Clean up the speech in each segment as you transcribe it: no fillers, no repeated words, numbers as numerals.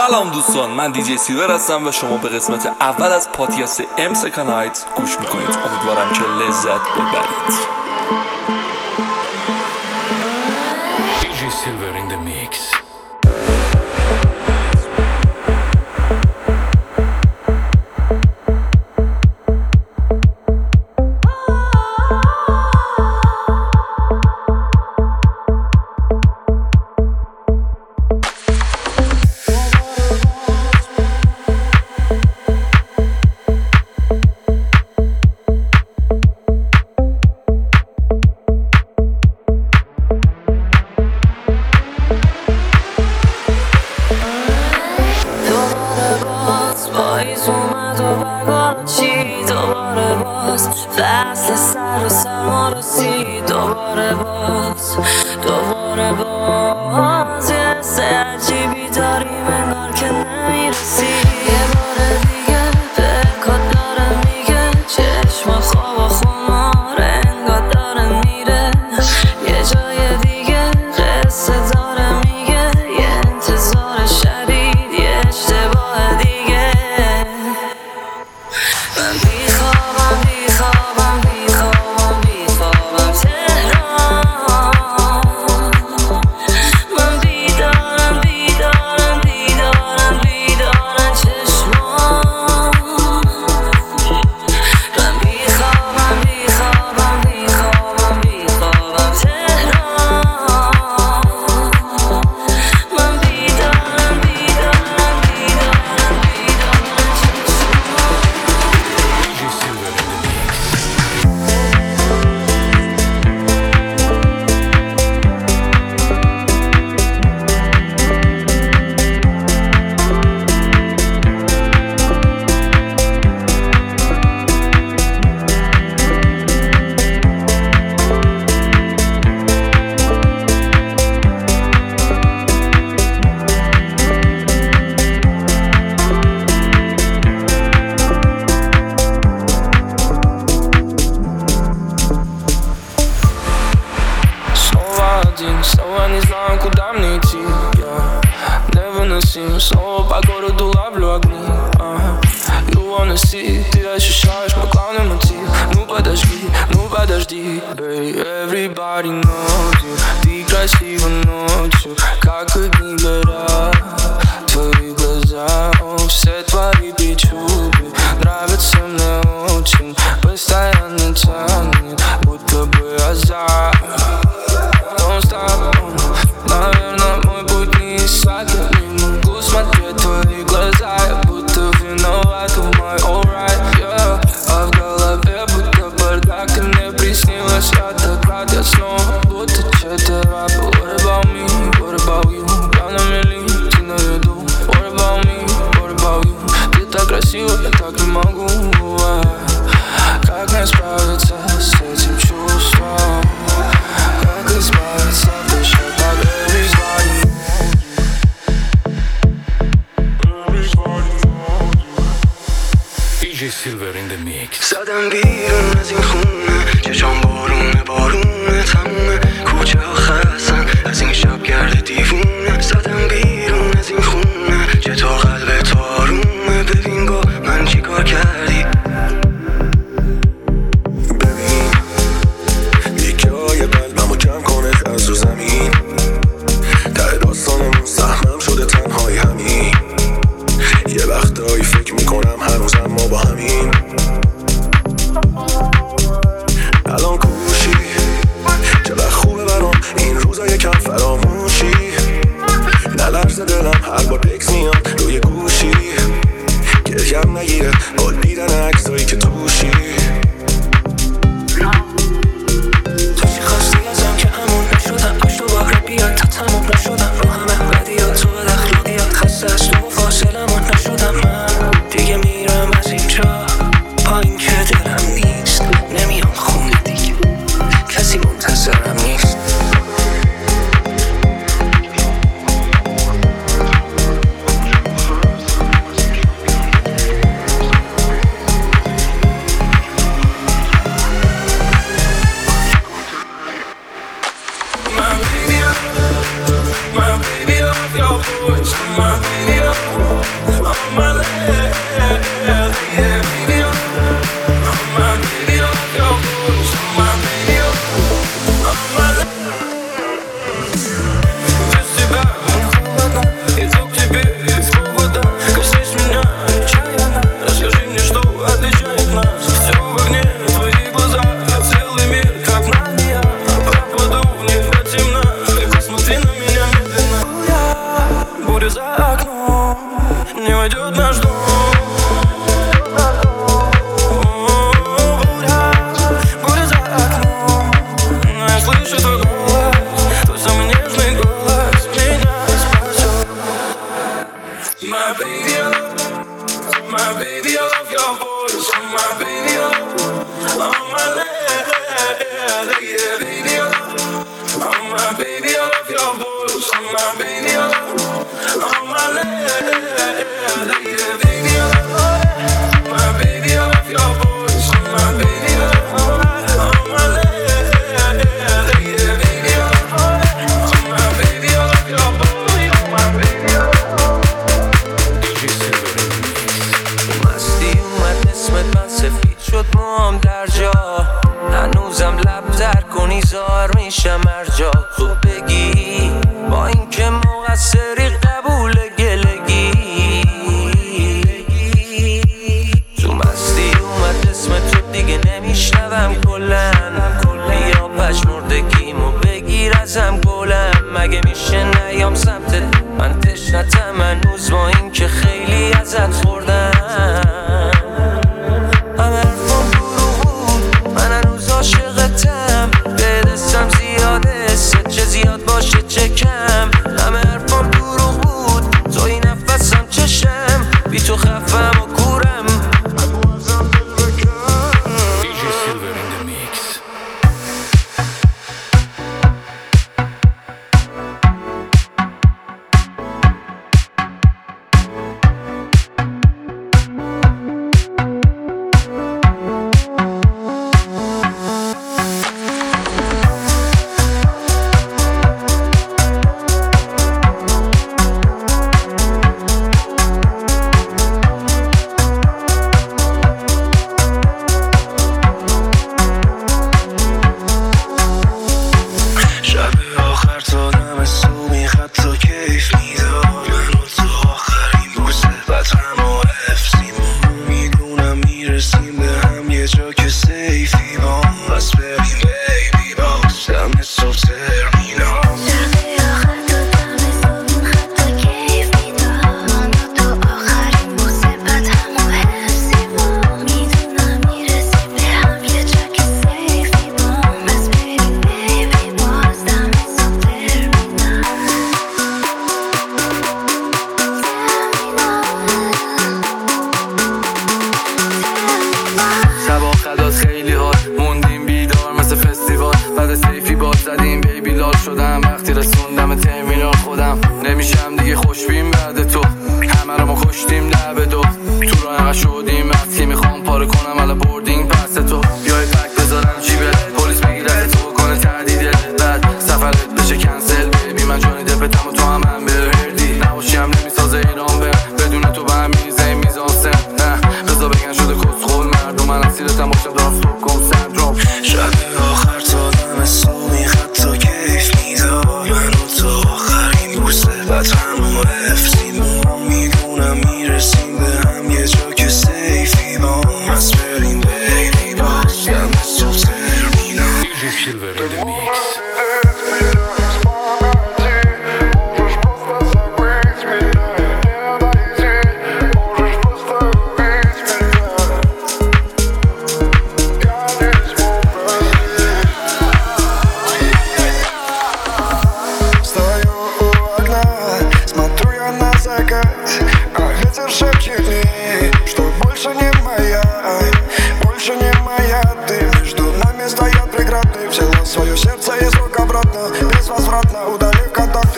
سلام دوستان، من دیجی سیلور هستم و شما به قسمت اول از پادکست ام سکند هایت گوش میکنید. امیدوارم که لذت ببرید. دیجی سیلور in the mix. فصل سر و سرما رسید دوباره باز یه حس عجیبی داریم انگار که نمیرسی. یه بار دیگه پکات داره میگه چشم خواب و خمار انگار داره میره یه جای دیگه. قصه داره میگه یه انتظار شدید یه اشتباه دیگه. من بیخوابم تهران. من بیدارم چشمان. من بیخوابم تهران. من بیدارم Снова не знаю, куда мне идти, невыносим. Снова по городу ловлю огни, You wanna see, ты ощущаешь мой главный мотив. Ну подожди, babe. Everybody knows you. Ты красива ночью, как огни горят твои глаза, все твои причуды нравятся мне очень. Постоянно тянет, будто бы азарт. Наверное, мой путь не иссякнет. Не могу смотреть в твои глаза, я будто виноват в my alright, yeah. А в голове будто бардак, ты мне приснилась. Я так рад, я снова будто чей-то раб. What about me, what about you? Я на мели, ты на виду. What about me, what about you? Ты так красива, я так не могу. Как мне справиться с этим чувством? Как избавиться baby, I love your voice. Oh my baby, I love, oh my lady, baby, I love, my baby, I love your voice. Oh my baby, I love, oh my lady, baby, I love, oh my baby, I love your voice. Oh my baby, I love. DJ Silver in the mix. مستی اومد اسمت من سفید شد موام در جا هنوزم لب تر کنی زار میشم ارجا تو بگی با اینکه مقصری قبول گلگی تو مستی اومد اسمت تو دیگه نمیشنوم کلن بیا پشمردگیمو بگیر ازم گلم مگه میشه نیام سمتت من تشنتم هنوز با اینکه خیلی ازت خوردم همه حرفم دروغ بود من هنوز عاشقتم بدستم زیاده چه زیاد باشه چه کم همه حرفم دروغ بود توی نفسم چشم بی تو خفم و کورم DJ Silver in the mix. شدم وقتی رسوندم ترمینال خودم نمیشم دیگه خوشبین بعد تو همه رو ما کشتیم لب دو تو رو انقدر شدیم از که میخوام پاره کنم الان بردینگ پس تو بیای پک بذارم جیبه پلیس بگیر از تو کنه تردیده بعد سفرت بشه کنسل بیبی من جانی دپتم و تو هم بردی نباشیم نمیسازه ایران بدون تو به هم میزه میزان سن بذار بگن شده کسخول مردم من اسیرتم باشم دارم سوپ کن سندروم شب آخر تا دم صبح میخواد تو کیف میدار من و تو آخرین بوسه بعد همو افسیم میدونم میرسیم به هم یه جا که سیفی با از بریم بیبی باز دم صبح ترمینال DJ Silver in the mix. Свое сердце из рук обратно, безвозвратно удалив контакты.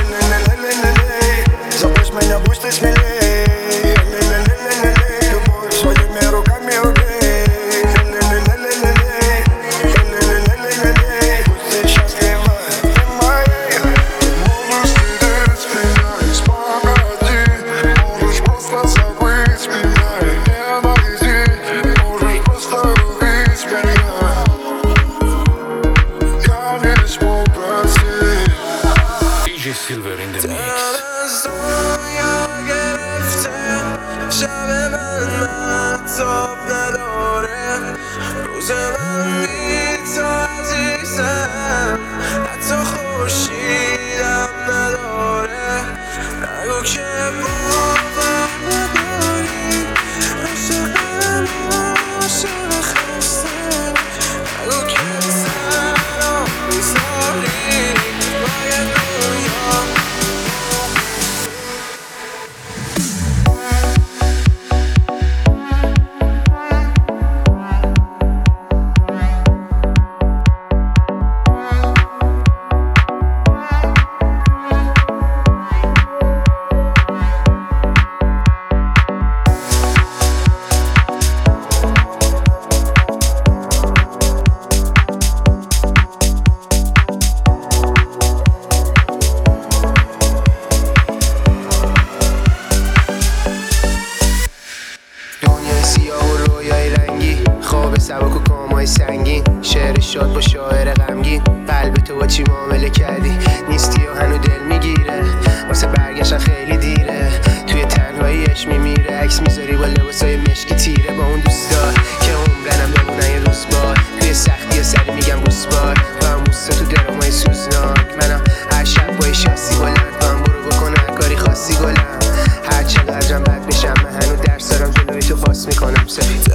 Забудь меня, будь ты смелей. Любовь своими руками убей. Будь ты счастлива, ты моя. Можешь сидеть меня из памяти, можешь просто забыть меня и ненавидеть, можешь просто убить меня. DJ Silver in the mix. شب من تاب نداره روز من بی تو عزیزم حتی خورشیدم نداره نگو که باور نداری عاشقم عاشق خسته نگو که تنها میذاری باید دنیا کردی نیستی و هنو دل میگیره واسه برگشتن خیلی دیره توی تنهاییش میمیره عکس میذاری با لباسای مشکی تیره با اون دوستا که عمرنم بمونن یه روز بار توی سختی و سری میگم بوسبار با هم موستا تو درامای سوزناک منم هر شب با شاسی بلند با هم برو بکنم هر کاری خاصی گلم هر چقدرم بد بشم من هنو درس دارم جلوی تو فاس میکنم سفید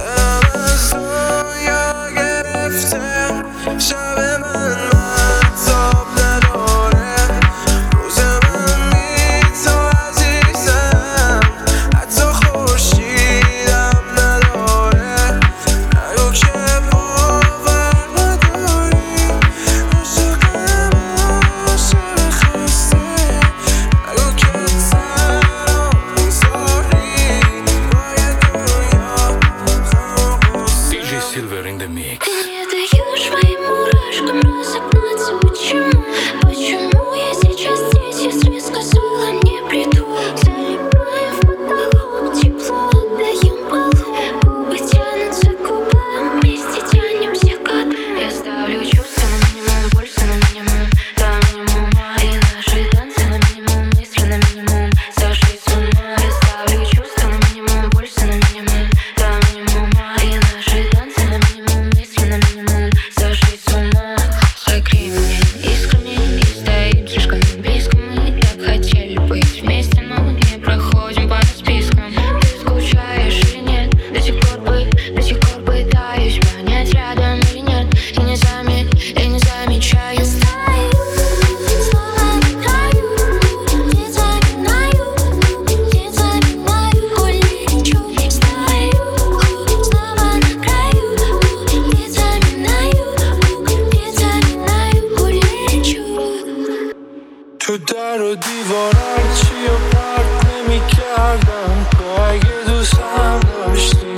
یا گرفته شب من تاب نداره روز من بی تو عزیزم حتی خورشیدم نداره نگو که باور نداری عاشقم عاشق خسته نگو که تنها میذاری باید دنیا DJ Silver in the mix. Ты не даешь моим мурашкам разогнаться. Почему я сейчас здесь, если сказала не приду? Залипаем в потолок, тепло отдаем полу. Губы тянутся к губам, вместе тянемся к дну. Я ставлю чувства на минимум, пульса на минимум, до минимума. И наши танцы на минимум, мысли на минимум, сошли с ума. Я ставлю чувства на минимум, пульса на минимум, до минимума. И наши танцы на минимум, мысли на минимум, сошли с ума. Согреем искрами и стоим слишком близко. Мы так хотели быть вместе, но не проходим по спискам. Ты скучаешь или нет? До сих пор пытаюсь понять, рядом или нет. И не замечаю. Стою, словно на краю, не заминаю, улечу. Стою, снова на краю, не заминаю, улечу. تو در و دیوار هرچی و پرت نمی کردم تو اگه دوستم داشتی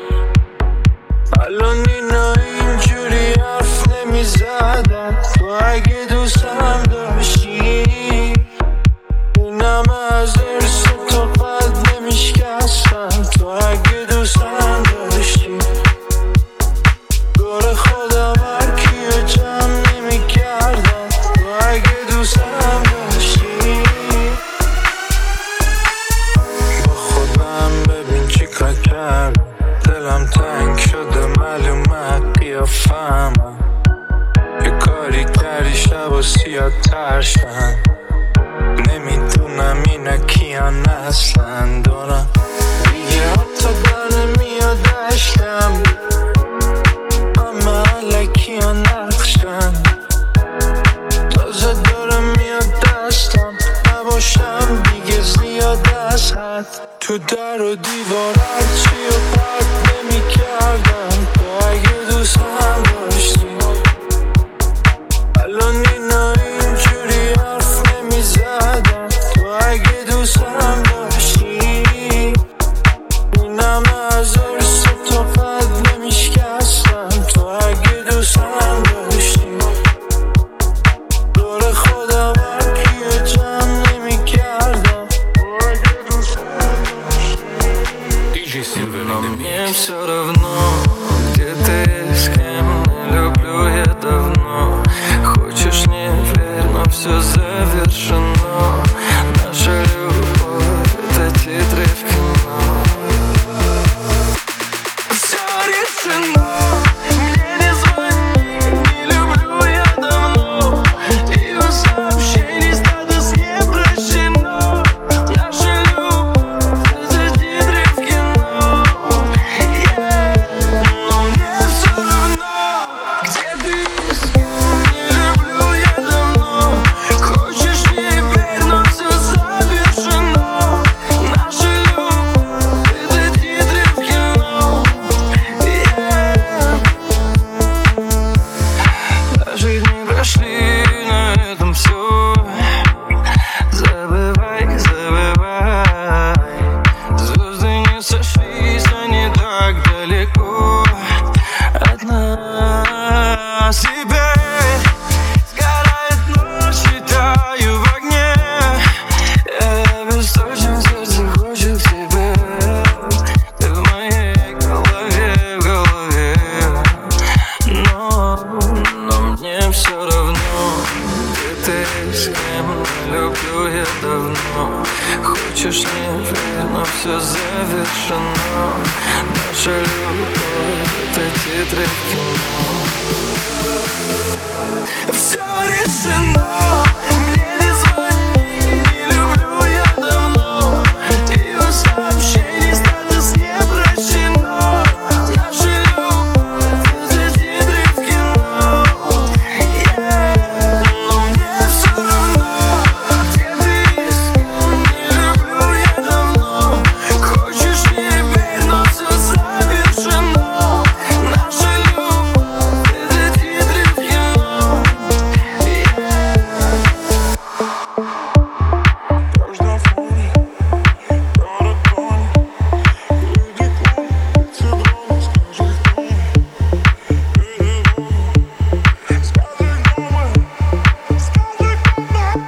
الان اینا اینجوری حرف نمی زدن تو اگه دوستم داشتی اینم از ارس تو قد نمی شکستم تو اگه دوستم داشتی دور خودم هر کیو جمع نمی کردم تو اگه دوستم داشتی با خودم ببین چی کار کردم دلم تنگ شده معلومه قیافم یه کاری کردی شب و سیاه ترشن نمیدونم اینا کیان اصلا دارم دیگه حتی در نمیاد دشتم اما علکی ها نقشن تازه دارم میاد دستم نباشم دیگه زیاد از حد تو در و دیوار هرچی و پرت نمی کردم تو اگه دوستم داشتی الان اینا اینجوری حرف نمی زدن تو اگه دوستم داشتی اینم از ارس تو قد نمی شکستم تو اگه دوستم داشتی دور خودم هر کیو جمع نمی کردم DJ Silver in the mix. с кем не люблю я давно. Хочешь, не верь, но все завершено. Наша любовь — это титры в кино. Все решено. Мне не звони, не люблю я давно. Ее сообщений статус не прощено. Наша любовь — это титры в кино. Но мне все равно, где ты и с кем. Не люблю я давно. Хочешь, не верь, но все завершено. Наша любовь — это титры в кино. Каждая фоне, город тонет, люди клонят, все дроны, скажи кто мы, скажи кто мы, скажи кто мы.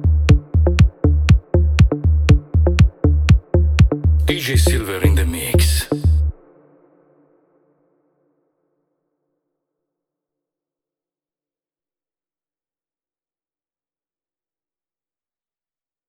DJ Silver in the mix.